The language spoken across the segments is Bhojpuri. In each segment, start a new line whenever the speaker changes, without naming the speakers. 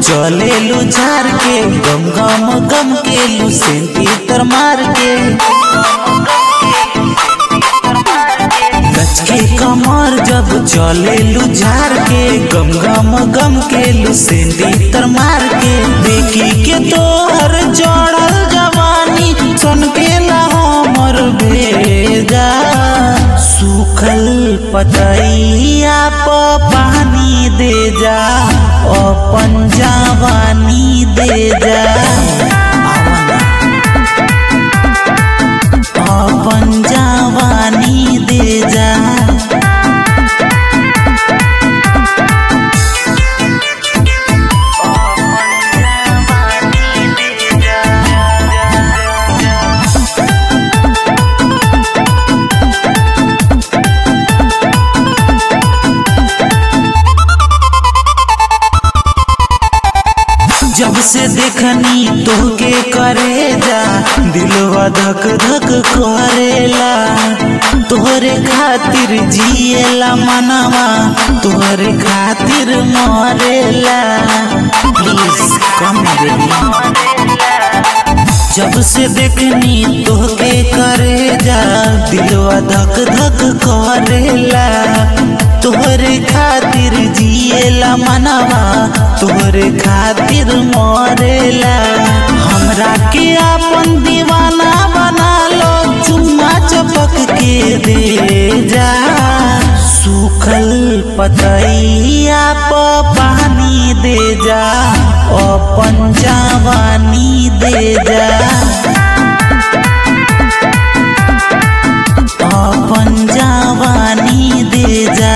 चले लू झार के गम गम गम के लू सेंटीमीटर मार के लचके कमर जब चले लू झार के गम गम गम के लू सेंटीमीटर मार के देखी के तोहर चढ़ल जवानी सन के हमर भेजा सूखल पतैया प पानी दे जा अपन जवानी दे जा अपन जवानी दे जा जब से देखनी तोहके करे जा दिलवा धक धक करेला तोहरे खातिर जिएला मनवा तोहरे खातिर मरेला प्लीज कम बेबी जब से देखनी तोहके करे जा दिलवा धक धक करेला तोहरे खातिर जिएला मनवा तोहरे खातिर मरेला हमरा के अपन दीवाना बना लो चुम्मा चपक के दे जा सूखल पतैया प पानी दे जा अपन जवानी दे जा अपन जवानी दे जा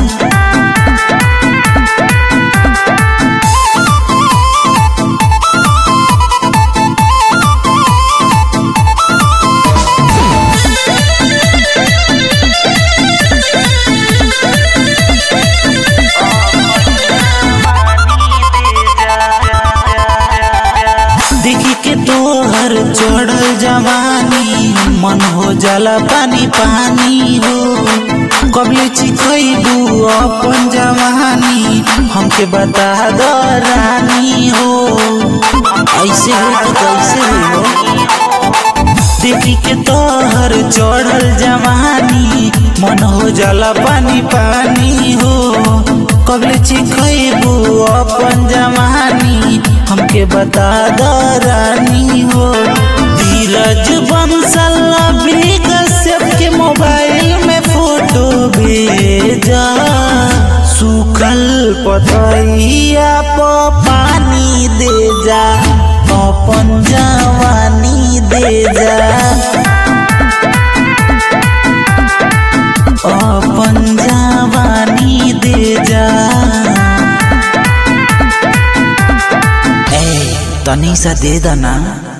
देखी के तोहर चढ़ल जवानी मन हो जाला पानी पानी हो कबले चिखैबू अपन जवानी हमके बता दो रानी हो ऐसे हो तो कैसे हो देखी के तोहर चढ़ल जवानी मन हो जाला पानी पानी हो कबले चिखैबू अपन जवानी हमके बता दो रानी हो धीरज बंसल भी कश्यप के मोबाइल में फोटो भेजा सूखल पतैया प पानी दे जा अपन जवानी दे जा अपन जवानी दे जा तनी सा दे दना।